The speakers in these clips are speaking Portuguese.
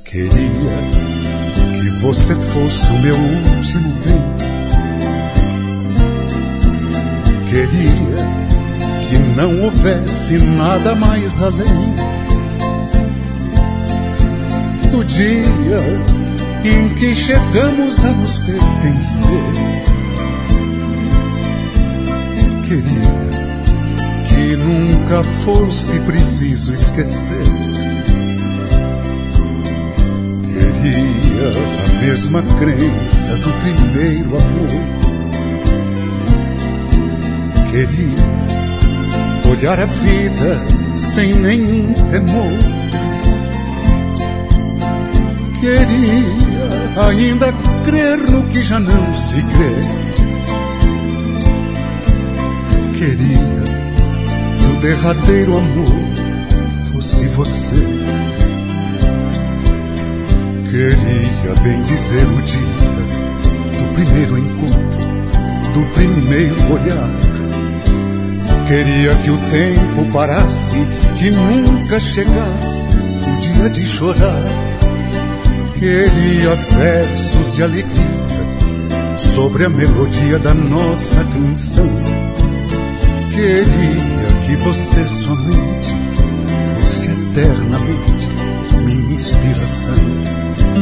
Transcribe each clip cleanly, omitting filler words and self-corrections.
Queria que você fosse o meu último bem. Queria que não houvesse nada mais além do dia em que chegamos a nos pertencer. Queria que nunca fosse preciso esquecer. Queria a mesma crença do primeiro amor. Queria olhar a vida sem nenhum temor. Queria ainda crer no que já não se crê. Queria que o derradeiro amor fosse você. Queria bem dizer o dia do primeiro encontro, do primeiro olhar. Queria que o tempo parasse, que nunca chegasse o dia de chorar. Queria versos de alegria sobre a melodia da nossa canção. Queria que você somente fosse eternamente minha inspiração.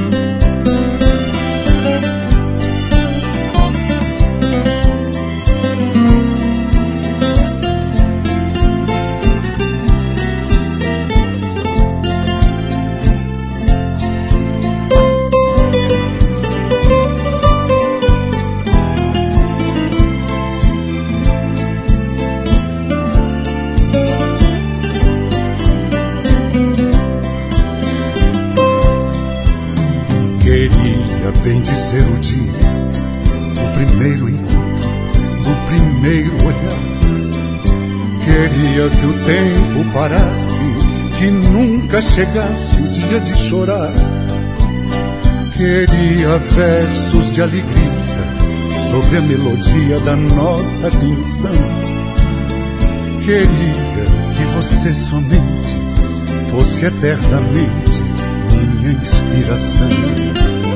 Bem dizer o dia do primeiro encontro, do primeiro olhar. Queria que o tempo parasse, que nunca chegasse o dia de chorar. Queria versos de alegria sobre a melodia da nossa canção. Queria que você somente fosse eternamente minha inspiração.